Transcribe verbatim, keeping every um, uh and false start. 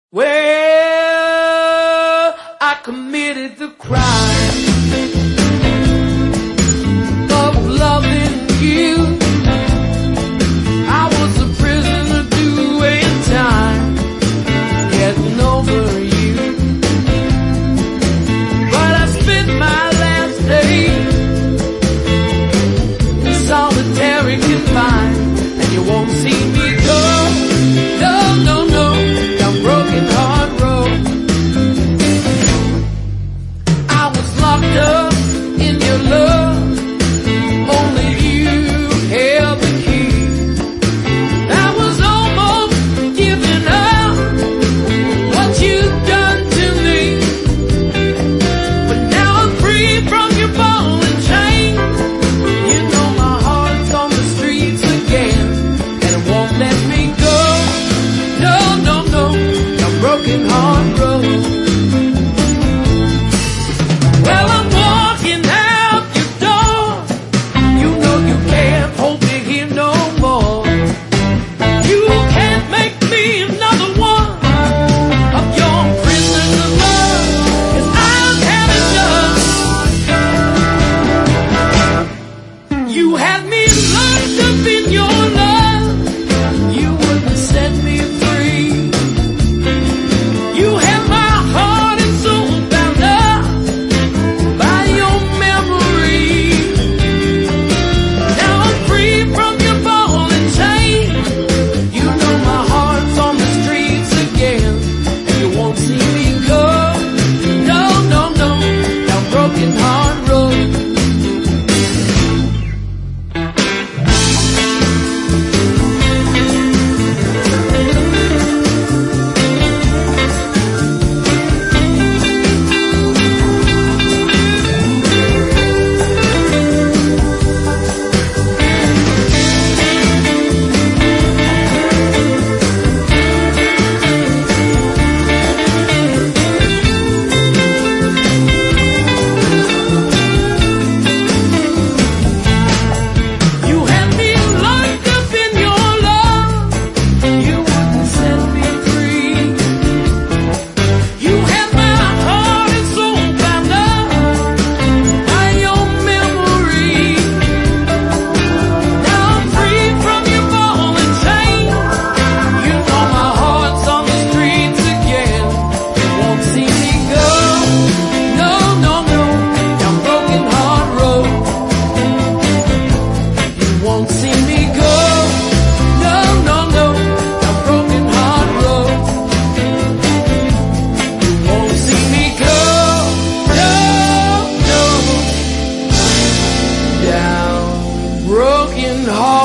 Well, I committed the crime of loving you. I was a prisoner doing time, getting over you. But I spent my last days in solitary confinement, and you won't see me go. No, no, no, down broken heart road. I was locked up in your love, only you held the key. I was almost giving up what you've done to me, but now I'm free from your ball and chain. You know my heart's on the streets again, and it won't let me go. No, no, no, a broken heart road. Well, I'm walking out your door. You know you can't hold me here no more. You can't make me another one of your prisoners of love, 'cause I've had enough. You had me locked up in your love. You wouldn't set me free. You had my heart and soul bound up by your memory. Now I'm free from your ball and chain. You know my heart's on the streets again, and you won't see me go. No, no, no, down broken heart road. You had me locked up in your love. You wouldn't set me free. You had my heart and soul bound up by your memory. Now I'm free from your ball and chain. You know my heart's on the streets again. You won't see me go. No, no, no, down broken heart road. You won't see me go. No, no, no, down broken heart road. You won't see me go. No, no, down broken heart.